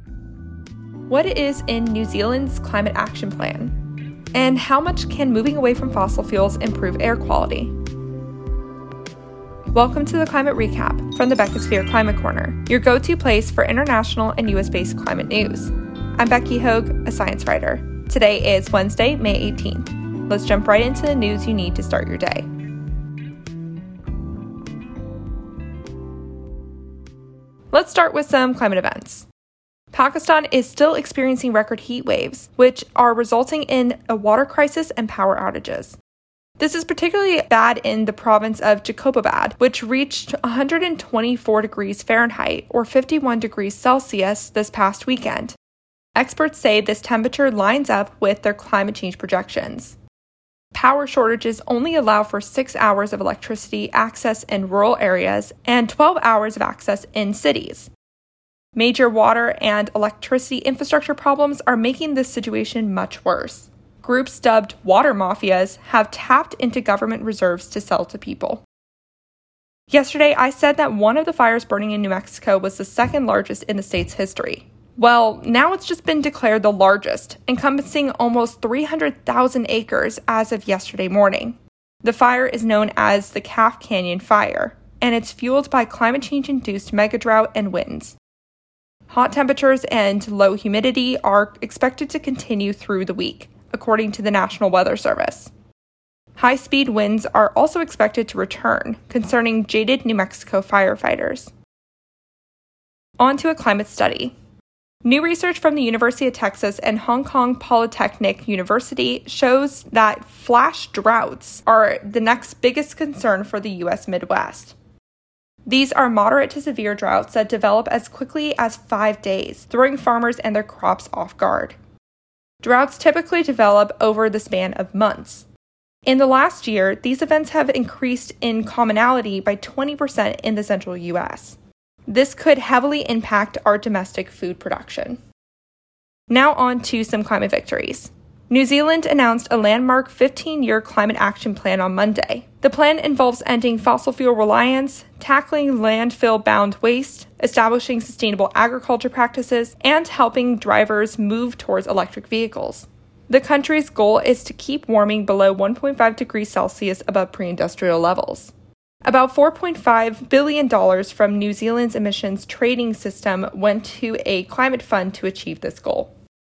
What is in New Zealand's climate action plan? And how much can moving away from fossil fuels improve air quality? Welcome to the Climate Recap from the Beckosphere Climate Corner, your go-to place for international and US-based climate news. I'm Becky Hogue, a science writer. Today is Wednesday, May 18th. Let's jump right into the news you need to start your day. Let's start with some climate events. Pakistan is still experiencing record heat waves, which are resulting in a water crisis and power outages. This is particularly bad in the province of Jacobabad, which reached 124 degrees Fahrenheit or 51 degrees Celsius this past weekend. Experts say this temperature lines up with their climate change projections. Power shortages only allow for 6 hours of electricity access in rural areas and 12 hours of access in cities. Major water and electricity infrastructure problems are making this situation much worse. Groups dubbed water mafias have tapped into government reserves to sell to people. Yesterday, I said that one of the fires burning in New Mexico was the second largest in the state's history. Well, now it's just been declared the largest, encompassing almost 300,000 acres as of yesterday morning. The fire is known as the Calf Canyon Fire, and it's fueled by climate change-induced megadrought and winds. Hot temperatures and low humidity are expected to continue through the week, according to the National Weather Service. High-speed winds are also expected to return, concerning jaded New Mexico firefighters. On to a climate study. New research from the University of Texas and Hong Kong Polytechnic University shows that flash droughts are the next biggest concern for the U.S. Midwest. These are moderate to severe droughts that develop as quickly as 5 days, throwing farmers and their crops off guard. Droughts typically develop over the span of months. In the last year, these events have increased in commonality by 20% in the central U.S. This could heavily impact our domestic food production. Now on to some climate victories. New Zealand announced a landmark 15-year climate action plan on Monday. The plan involves ending fossil fuel reliance, tackling landfill-bound waste, establishing sustainable agriculture practices, and helping drivers move towards electric vehicles. The country's goal is to keep warming below 1.5 degrees Celsius above pre-industrial levels. About $4.5 billion from New Zealand's emissions trading system went to a climate fund to achieve this goal.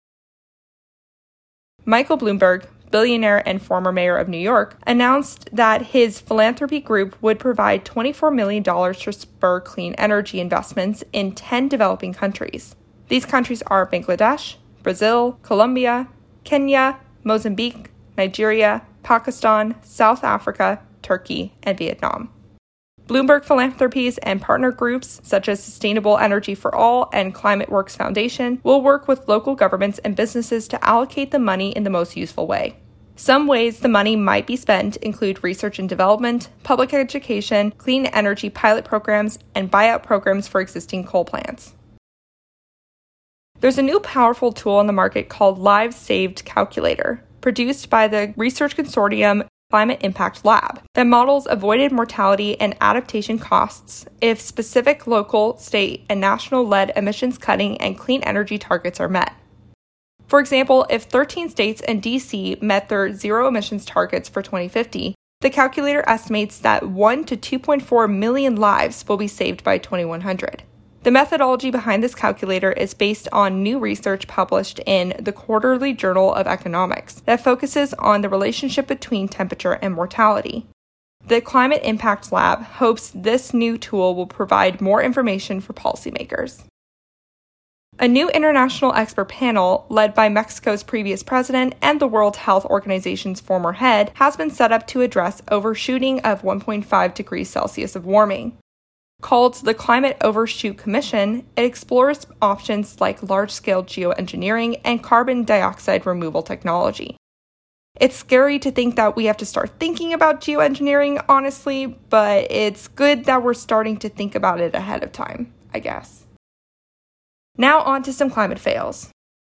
Michael Bloomberg, billionaire and former mayor of New York, announced that his philanthropy group would provide $24 million to spur clean energy investments in 10 developing countries. These countries are Bangladesh, Brazil, Colombia, Kenya, Mozambique, Nigeria, Pakistan, South Africa, Turkey, and Vietnam. Bloomberg Philanthropies and partner groups such as Sustainable Energy for All and Climate Works Foundation will work with local governments and businesses to allocate the money in the most useful way. Some ways the money might be spent include research and development, public education, clean energy pilot programs, and buyout programs for existing coal plants. There's a new powerful tool on the market called Lives Saved Calculator, produced by the research consortium Climate Impact Lab, that models avoided mortality and adaptation costs if specific local, state, and national-led emissions cutting and clean energy targets are met. For example, if 13 states and DC met their zero emissions targets for 2050, the calculator estimates that 1 to 2.4 million lives will be saved by 2100. The methodology behind this calculator is based on new research published in the Quarterly Journal of Economics that focuses on the relationship between temperature and mortality. The Climate Impact Lab hopes this new tool will provide more information for policymakers. A new international expert panel, led by Mexico's previous president and the World Health Organization's former head, has been set up to address overshooting of 1.5 degrees Celsius of warming. Called the Climate Overshoot Commission, it explores options like large-scale geoengineering and carbon dioxide removal technology. It's scary to think that we have to start thinking about geoengineering, honestly, but it's good that we're starting to think about it ahead of time, I guess. Now on to some climate fails.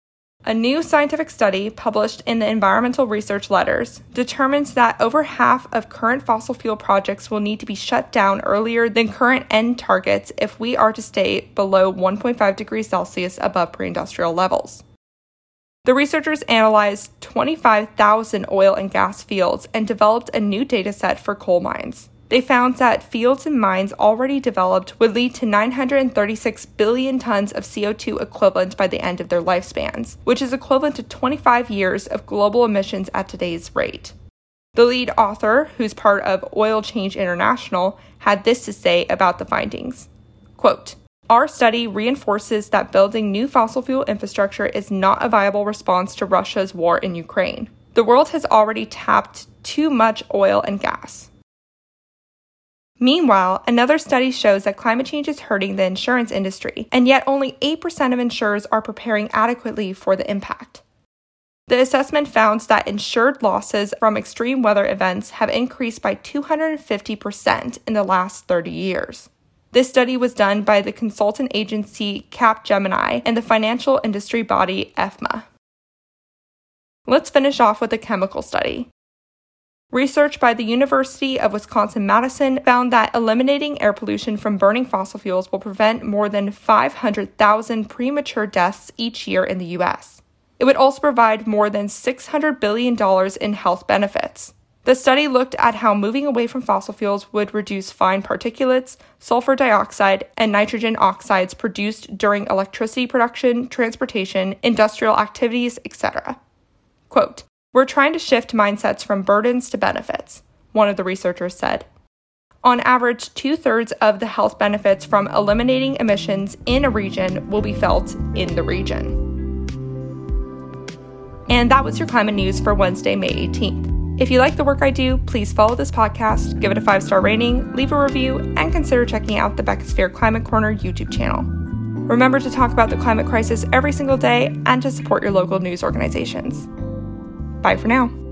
A new scientific study published in the Environmental Research Letters determines that over half of current fossil fuel projects will need to be shut down earlier than current end targets if we are to stay below 1.5 degrees Celsius above pre-industrial levels. The researchers analyzed 25,000 oil and gas fields and developed a new dataset for coal mines. They found that fields and mines already developed would lead to 936 billion tons of CO2 equivalent by the end of their lifespans, which is equivalent to 25 years of global emissions at today's rate. The lead author, who's part of Oil Change International, had this to say about the findings. Quote, "Our study reinforces that building new fossil fuel infrastructure is not a viable response to Russia's war in Ukraine. The world has already tapped too much oil and gas." Meanwhile, another study shows that climate change is hurting the insurance industry, and yet only 8% of insurers are preparing adequately for the impact. The assessment found that insured losses from extreme weather events have increased by 250% in the last 30 years. This study was done by the consultant agency Capgemini and the financial industry body EFMA. Let's finish off with a chemical study. Research by the University of Wisconsin-Madison found that eliminating air pollution from burning fossil fuels will prevent more than 500,000 premature deaths each year in the U.S. It would also provide more than $600 billion in health benefits. The study looked at how moving away from fossil fuels would reduce fine particulates, sulfur dioxide, and nitrogen oxides produced during electricity production, transportation, industrial activities, etc. Quote, "We're trying to shift mindsets from burdens to benefits," one of the researchers said. On average, 2/3 of the health benefits from eliminating emissions in a region will be felt in the region. And that was your climate news for Wednesday, May 18th. If you like the work I do, please follow this podcast, give it a 5-star rating, leave a review, and consider checking out the Beckosphere Climate Corner YouTube channel. Remember to talk about the climate crisis every single day and to support your local news organizations. Bye for now.